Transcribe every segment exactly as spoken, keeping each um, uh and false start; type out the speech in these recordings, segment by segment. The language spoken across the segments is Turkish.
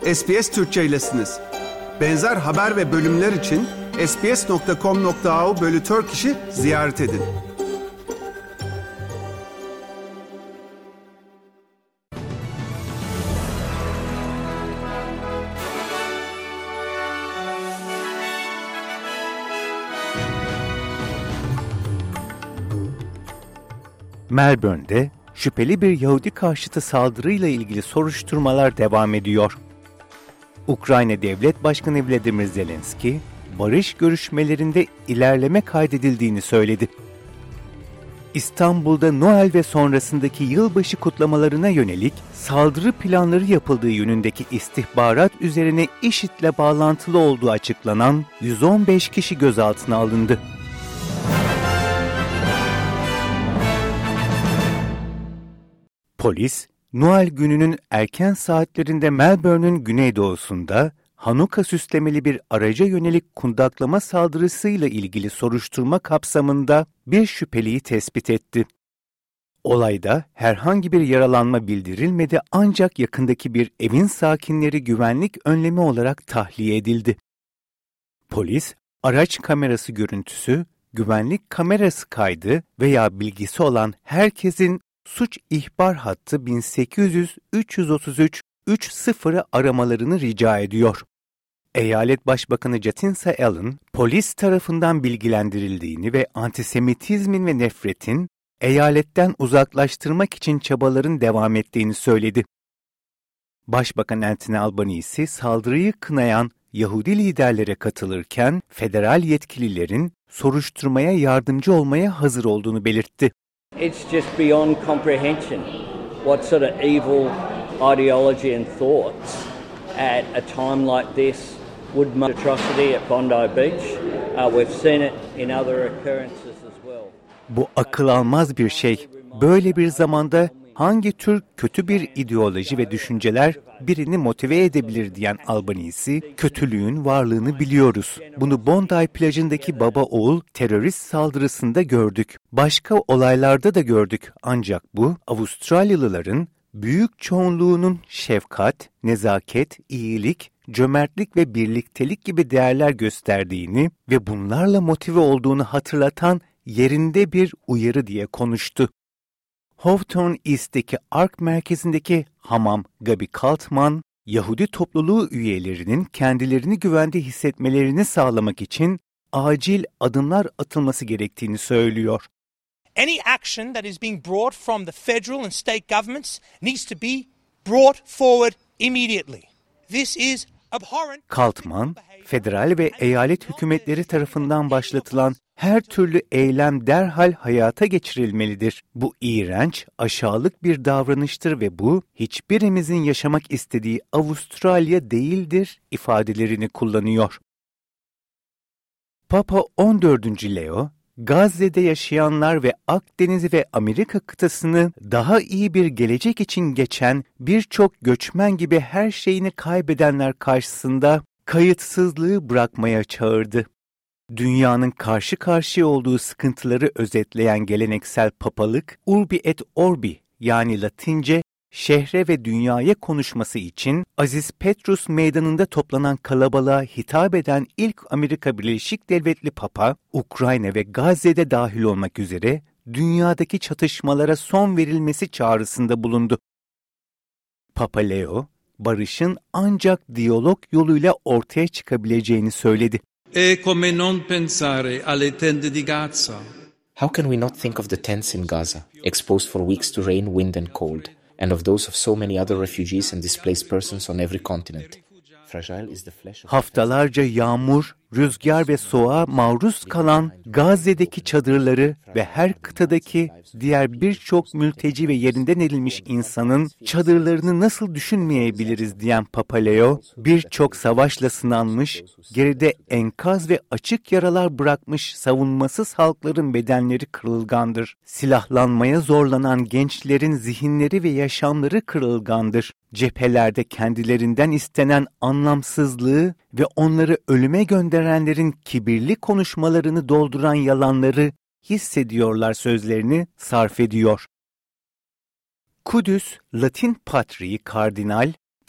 S B S Türkçe'ylesiniz. Benzer haber ve bölümler için sbs nokta com nokta a u bölü Turkish'i ziyaret edin. Melbourne'de şüpheli bir Yahudi karşıtı saldırıyla ilgili soruşturmalar devam ediyor. Ukrayna Devlet Başkanı Vladimir Zelenski, barış görüşmelerinde ilerleme kaydedildiğini söyledi. İstanbul'da Noel ve sonrasındaki yılbaşı kutlamalarına yönelik saldırı planları yapıldığı yönündeki istihbarat üzerine IŞİD'le bağlantılı olduğu açıklanan yüz on beş kişi gözaltına alındı. Polis, Noel gününün erken saatlerinde Melbourne'ün güneydoğusunda Hanuka süslemeli bir araca yönelik kundaklama saldırısıyla ilgili soruşturma kapsamında bir şüpheliyi tespit etti. Olayda herhangi bir yaralanma bildirilmedi ancak yakındaki bir evin sakinleri güvenlik önlemi olarak tahliye edildi. Polis, araç kamerası görüntüsü, güvenlik kamerası kaydı veya bilgisi olan herkesin suç ihbar hattı bin sekiz yüz üç yüz otuz üç üç sıfır'ı aramalarını rica ediyor. Eyalet Başbakanı Jacinta Allen, polis tarafından bilgilendirildiğini ve antisemitizmin ve nefretin eyaletten uzaklaştırmak için çabaların devam ettiğini söyledi. Başbakan Anthony Albanese saldırıyı kınayan Yahudi liderlere katılırken federal yetkililerin soruşturmaya yardımcı olmaya hazır olduğunu belirtti. It's just beyond comprehension what sort of evil ideology and thoughts at a time like this would make atrocity at Bondi Beach. Uh, we've seen it in other occurrences as well. Bu akıl almaz bir şey. Böyle bir zamanda hangi tür kötü bir ideoloji ve düşünceler birini motive edebilir diyen Albanese, kötülüğün varlığını biliyoruz. Bunu Bondi plajındaki baba oğul terörist saldırısında gördük. Başka olaylarda da gördük. Ancak bu Avustralyalıların büyük çoğunluğunun şefkat, nezaket, iyilik, cömertlik ve birliktelik gibi değerler gösterdiğini ve bunlarla motive olduğunu hatırlatan yerinde bir uyarı diye konuştu. Hawthorne East'teki Ark merkezindeki hamam Gabi Kaltman, Yahudi topluluğu üyelerinin kendilerini güvende hissetmelerini sağlamak için acil adımlar atılması gerektiğini söylüyor. Any action that is being brought from the federal and state governments needs to be brought forward immediately. This is abhorrent. Kaltman, federal ve eyalet hükümetleri tarafından başlatılan her türlü eylem derhal hayata geçirilmelidir. Bu iğrenç, aşağılık bir davranıştır ve bu hiçbirimizin yaşamak istediği Avustralya değildir ifadelerini kullanıyor. Papa on dördüncü Leo, Gazze'de yaşayanlar ve Akdeniz ve Amerika kıtasını daha iyi bir gelecek için geçen birçok göçmen gibi her şeyini kaybedenler karşısında kayıtsızlığı bırakmaya çağırdı. Dünyanın karşı karşıya olduğu sıkıntıları özetleyen geleneksel papalık, Urbi et Orbi yani Latince şehre ve dünyaya konuşması için Aziz Petrus Meydanı'nda toplanan kalabalığa hitap eden ilk Amerika Birleşik Devletli Papa, Ukrayna ve Gazze'de dahil olmak üzere dünyadaki çatışmalara son verilmesi çağrısında bulundu. Papa Leo, barışın ancak diyalog yoluyla ortaya çıkabileceğini söyledi. E come non pensare alle tende di Gaza? How can we not think of the tents in Gaza, exposed for weeks to rain, wind and cold, and of those of so many other refugees and displaced persons on every continent? Fragile is the flesh of... Haftalarca yağmur, rüzgar ve soğuğa maruz kalan Gazze'deki çadırları ve her kıtadaki diğer birçok mülteci ve yerinden edilmiş insanın çadırlarını nasıl düşünmeyebiliriz diyen Papa Leo, birçok savaşla sınanmış, geride enkaz ve açık yaralar bırakmış savunmasız halkların bedenleri kırılgandır. Silahlanmaya zorlanan gençlerin zihinleri ve yaşamları kırılgandır. Cephelerde kendilerinden istenen anlamsızlığı ve onları ölüme gönderenlerin kibirli konuşmalarını dolduran yalanları hissediyorlar sözlerini sarf ediyor. Kudüs, Latin Patriği Kardinal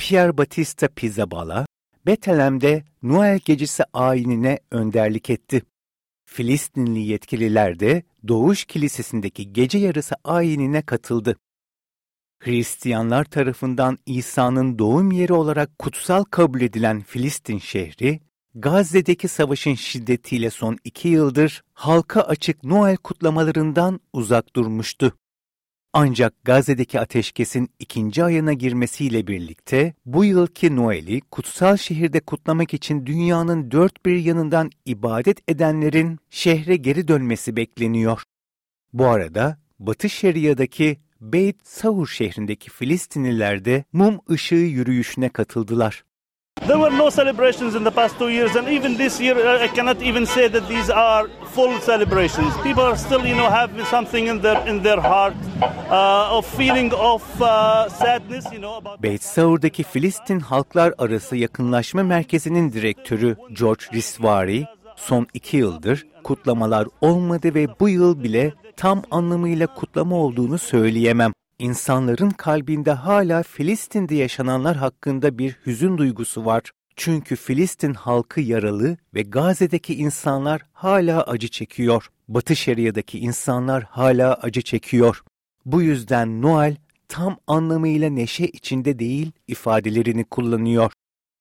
Pier Battista Pizzaballa, Bethlehem'de Noel Gecesi ayinine önderlik etti. Filistinli yetkililer de Doğuş Kilisesi'ndeki gece yarısı ayinine katıldı. Hristiyanlar tarafından İsa'nın doğum yeri olarak kutsal kabul edilen Filistin şehri, Gazze'deki savaşın şiddetiyle son iki yıldır halka açık Noel kutlamalarından uzak durmuştu. Ancak Gazze'deki ateşkesin ikinci ayına girmesiyle birlikte bu yılki Noel'i kutsal şehirde kutlamak için dünyanın dört bir yanından ibadet edenlerin şehre geri dönmesi bekleniyor. Bu arada Batı Şeria'daki Beit Saur şehrindeki Filistinliler de mum ışığı yürüyüşüne katıldılar. There were no celebrations in the past two years, and even this year, I cannot even say that these are full celebrations. People are still, you know, having something in their in their heart, uh, of feeling of uh, sadness, you know. About Beit Saur'daki Filistin Halklar Arası Yakınlaşma Merkezi'nin direktörü George Risvari, son iki yıldır kutlamalar olmadı ve bu yıl bile tam anlamıyla kutlama olduğunu söyleyemem. İnsanların kalbinde hala Filistin'de yaşananlar hakkında bir hüzün duygusu var. Çünkü Filistin halkı yaralı ve Gazze'deki insanlar hala acı çekiyor. Batı Şeria'daki insanlar hala acı çekiyor. Bu yüzden Noel tam anlamıyla neşe içinde değil ifadelerini kullanıyor.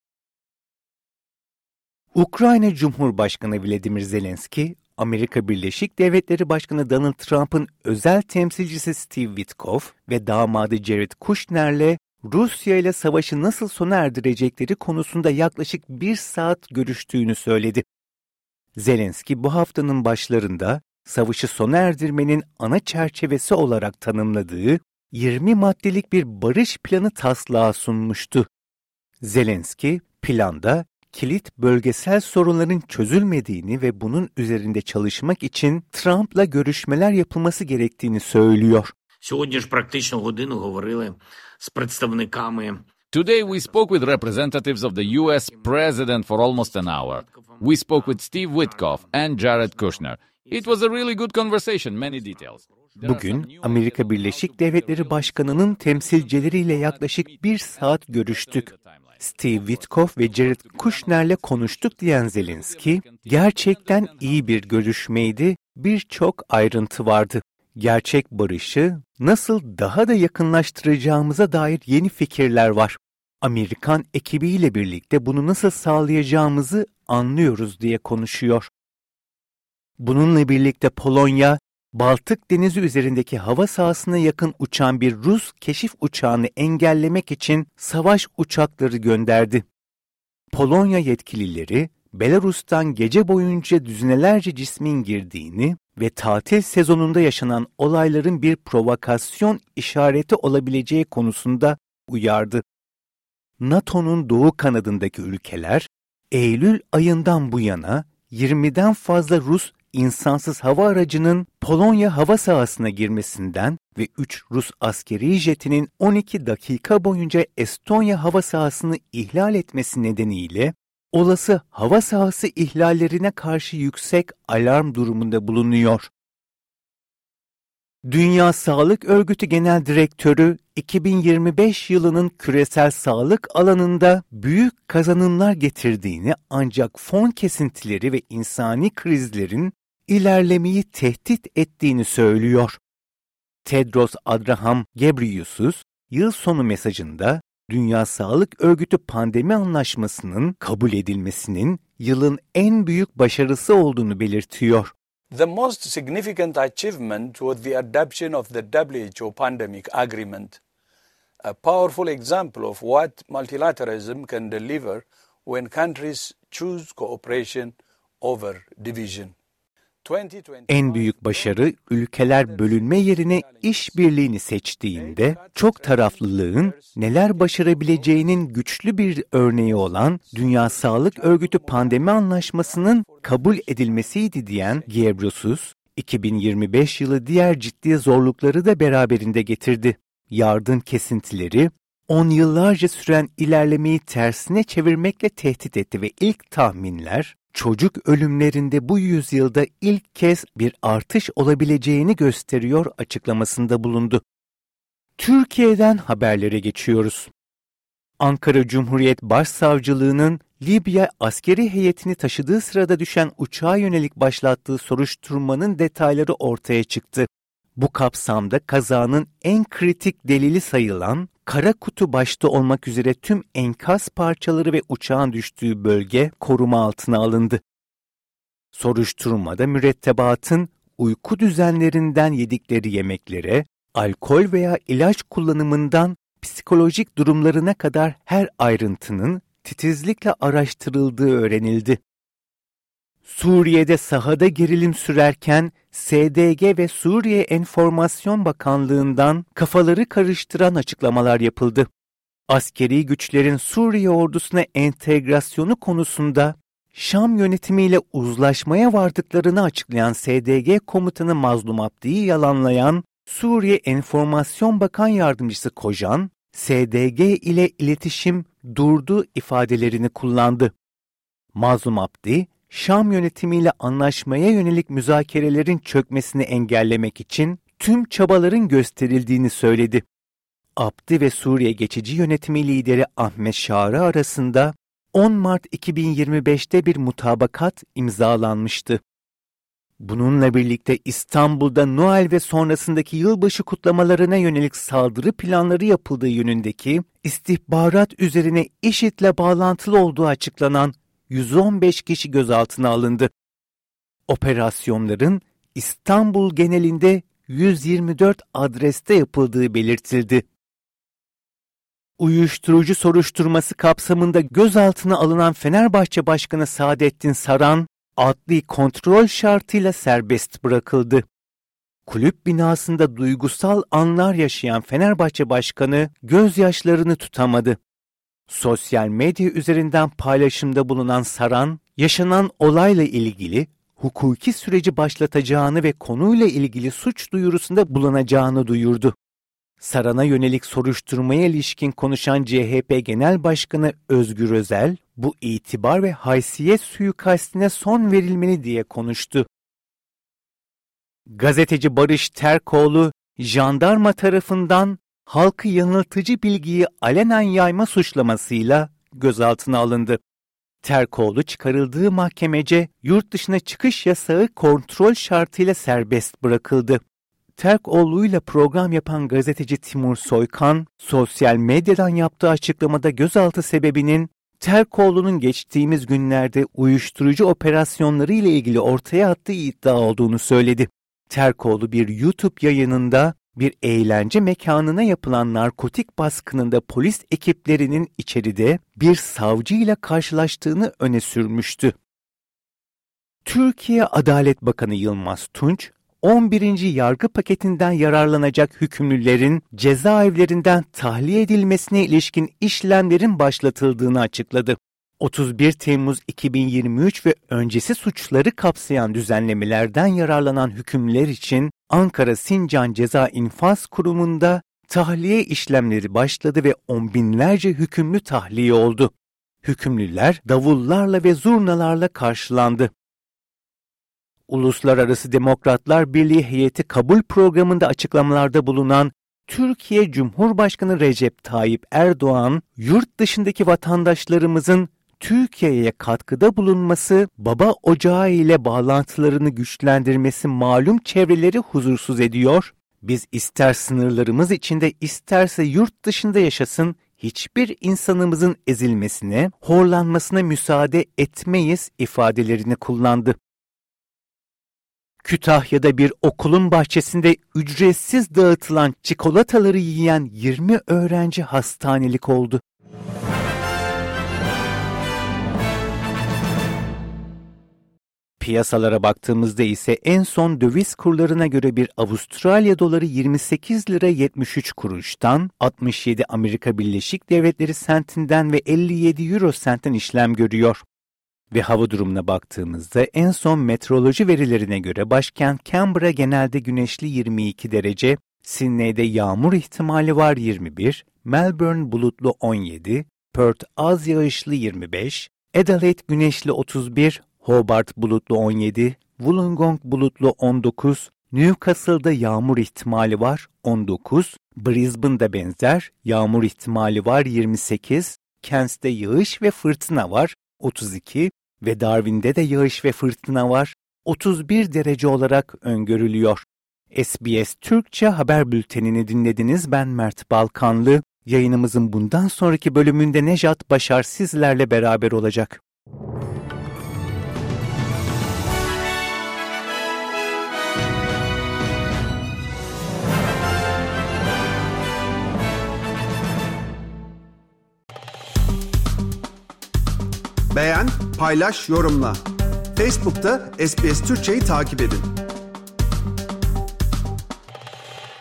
Ukrayna Cumhurbaşkanı Volodymyr Zelenski, Amerika Birleşik Devletleri Başkanı Donald Trump'ın özel temsilcisi Steve Witkoff ve damadı Jared Kushner'le Rusya ile savaşı nasıl sona erdirecekleri konusunda yaklaşık bir saat görüştüğünü söyledi. Zelenski bu haftanın başlarında savaşı sona erdirmenin ana çerçevesi olarak tanımladığı yirmi maddelik bir barış planı taslağı sunmuştu. Zelenski, planda kilit bölgesel sorunların çözülmediğini ve bunun üzerinde çalışmak için Trump'la görüşmeler yapılması gerektiğini söylüyor. Сьогодні ж практично годину говорили з представниками. Today we spoke with representatives of the U S President for almost an hour. We spoke with Steve Witkoff and Jared Kushner. It was a really good conversation, many details. Bugün Amerika Birleşik Devletleri Başkanı'nın temsilcileriyle yaklaşık bir saat görüştük. Steve Witkoff ve Jared Kushner'le konuştuk diyen Zelenski, gerçekten iyi bir görüşmeydi, birçok ayrıntı vardı. Gerçek barışı nasıl daha da yakınlaştıracağımıza dair yeni fikirler var. Amerikan ekibiyle birlikte bunu nasıl sağlayacağımızı anlıyoruz diye konuşuyor. Bununla birlikte Polonya, Baltık Denizi üzerindeki hava sahasına yakın uçan bir Rus keşif uçağını engellemek için savaş uçakları gönderdi. Polonya yetkilileri, Belarus'tan gece boyunca düzinelerce cismin girdiğini ve tatil sezonunda yaşanan olayların bir provokasyon işareti olabileceği konusunda uyardı. NATO'nun doğu kanadındaki ülkeler, Eylül ayından bu yana yirmiden fazla Rus insansız hava aracının Polonya hava sahasına girmesinden ve üç Rus askeri jetinin on iki dakika boyunca Estonya hava sahasını ihlal etmesi nedeniyle olası hava sahası ihlallerine karşı yüksek alarm durumunda bulunuyor. Dünya Sağlık Örgütü Genel Direktörü iki bin yirmi beş yılının küresel sağlık alanında büyük kazanımlar getirdiğini ancak fon kesintileri ve insani krizlerin ilerlemeyi tehdit ettiğini söylüyor. Tedros Adhanom Ghebreyesus, yıl sonu mesajında Dünya Sağlık Örgütü pandemi anlaşmasının kabul edilmesinin yılın en büyük başarısı olduğunu belirtiyor. The most significant achievement was the adoption of the W H O Pandemic Agreement, a powerful example of what multilateralism can deliver when countries choose cooperation over division. En büyük başarı, ülkeler bölünme yerine işbirliğini seçtiğinde çok taraflılığın neler başarabileceğinin güçlü bir örneği olan Dünya Sağlık Örgütü Pandemi Anlaşması'nın kabul edilmesiydi diyen Ghebreyesus, iki bin yirmi beş yılı diğer ciddi zorlukları da beraberinde getirdi. Yardım kesintileri, on yıllarca süren ilerlemeyi tersine çevirmekle tehdit etti ve ilk tahminler, çocuk ölümlerinde bu yüzyılda ilk kez bir artış olabileceğini gösteriyor açıklamasında bulundu. Türkiye'den haberlere geçiyoruz. Ankara Cumhuriyet Başsavcılığı'nın Libya askeri heyetini taşıdığı sırada düşen uçağa yönelik başlattığı soruşturmanın detayları ortaya çıktı. Bu kapsamda kazanın en kritik delili sayılan kara kutu başta olmak üzere tüm enkaz parçaları ve uçağın düştüğü bölge koruma altına alındı. Soruşturmada mürettebatın uyku düzenlerinden yedikleri yemeklere, alkol veya ilaç kullanımından psikolojik durumlarına kadar her ayrıntının titizlikle araştırıldığı öğrenildi. Suriye'de sahada gerilim sürerken S D G ve Suriye Enformasyon Bakanlığı'ndan kafaları karıştıran açıklamalar yapıldı. Askeri güçlerin Suriye ordusuna entegrasyonu konusunda Şam yönetimiyle uzlaşmaya vardıklarını açıklayan S D G komutanı Mazlum Abdi'yi yalanlayan Suriye Enformasyon Bakan Yardımcısı Kojan, S D G ile iletişim durdu ifadelerini kullandı. Mazlum Abdi, Şam yönetimiyle anlaşmaya yönelik müzakerelerin çökmesini engellemek için tüm çabaların gösterildiğini söyledi. Abdi ve Suriye Geçici Yönetimi lideri Ahmet Şara arasında on Mart iki bin yirmi beşte bir mutabakat imzalanmıştı. Bununla birlikte İstanbul'da Noel ve sonrasındaki yılbaşı kutlamalarına yönelik saldırı planları yapıldığı yönündeki istihbarat üzerine IŞİD'le bağlantılı olduğu açıklanan yüz on beş kişi gözaltına alındı. Operasyonların İstanbul genelinde yüz yirmi dört adreste yapıldığı belirtildi. Uyuşturucu soruşturması kapsamında gözaltına alınan Fenerbahçe Başkanı Saadettin Saran, adli kontrol şartıyla serbest bırakıldı. Kulüp binasında duygusal anlar yaşayan Fenerbahçe Başkanı gözyaşlarını tutamadı. Sosyal medya üzerinden paylaşımda bulunan Saran, yaşanan olayla ilgili hukuki süreci başlatacağını ve konuyla ilgili suç duyurusunda bulunacağını duyurdu. Saran'a yönelik soruşturmaya ilişkin konuşan C H P Genel Başkanı Özgür Özel, bu itibar ve haysiyet suikastine son verilmeli diye konuştu. Gazeteci Barış Terkoğlu, jandarma tarafından halkı yanıltıcı bilgiyi alenen yayma suçlamasıyla gözaltına alındı. Terkoğlu çıkarıldığı mahkemece yurt dışına çıkış yasağı kontrol şartıyla serbest bırakıldı. Terkoğlu'yla program yapan gazeteci Timur Soykan, sosyal medyadan yaptığı açıklamada gözaltı sebebinin Terkoğlu'nun geçtiğimiz günlerde uyuşturucu operasyonları ile ilgili ortaya attığı iddia olduğunu söyledi. Terkoğlu bir YouTube yayınında bir eğlence mekanına yapılan narkotik baskınında polis ekiplerinin içeride bir savcı ile karşılaştığını öne sürmüştü. Türkiye Adalet Bakanı Yılmaz Tunç, on birinci yargı paketinden yararlanacak hükümlülerin cezaevlerinden tahliye edilmesine ilişkin işlemlerin başlatıldığını açıkladı. otuz bir Temmuz iki bin yirmi üç ve öncesi suçları kapsayan düzenlemelerden yararlanan hükümlüler için Ankara Sincan Ceza İnfaz Kurumu'nda tahliye işlemleri başladı ve on binlerce hükümlü tahliye oldu. Hükümlüler davullarla ve zurnalarla karşılandı. Uluslararası Demokratlar Birliği heyeti kabul programında açıklamalarda bulunan Türkiye Cumhurbaşkanı Recep Tayyip Erdoğan, yurt dışındaki vatandaşlarımızın Türkiye'ye katkıda bulunması, baba ocağı ile bağlantılarını güçlendirmesi malum çevreleri huzursuz ediyor. Biz ister sınırlarımız içinde isterse yurt dışında yaşasın, hiçbir insanımızın ezilmesine, horlanmasına müsaade etmeyiz ifadelerini kullandı. Kütahya'da bir okulun bahçesinde ücretsiz dağıtılan çikolataları yiyen yirmi öğrenci hastanelik oldu. Piyasalara baktığımızda ise en son döviz kurlarına göre bir Avustralya doları yirmi sekiz lira yetmiş üç kuruştan, altmış yedi Amerika Birleşik Devletleri sentinden ve elli yedi euro sentten işlem görüyor. Ve hava durumuna baktığımızda en son meteoroloji verilerine göre başkent Canberra genelde güneşli yirmi iki derece, Sydney'de yağmur ihtimali var yirmi bir, Melbourne bulutlu on yedi, Perth az yağışlı yirmi beş, Adelaide güneşli otuz bir, Hobart bulutlu on yedi, Wollongong bulutlu on dokuz, Newcastle'da yağmur ihtimali var on dokuz, Brisbane'da benzer yağmur ihtimali var yirmi sekiz, Cairns'te yağış ve fırtına var otuz iki ve Darwin'de de yağış ve fırtına var otuz bir derece olarak öngörülüyor. S B S Türkçe haber bültenini dinlediniz. Ben Mert Balkanlı. Yayınımızın bundan sonraki bölümünde Nejat Başar sizlerle beraber olacak. Beğen, paylaş, yorumla. Facebook'ta S B S Türkçe'yi takip edin.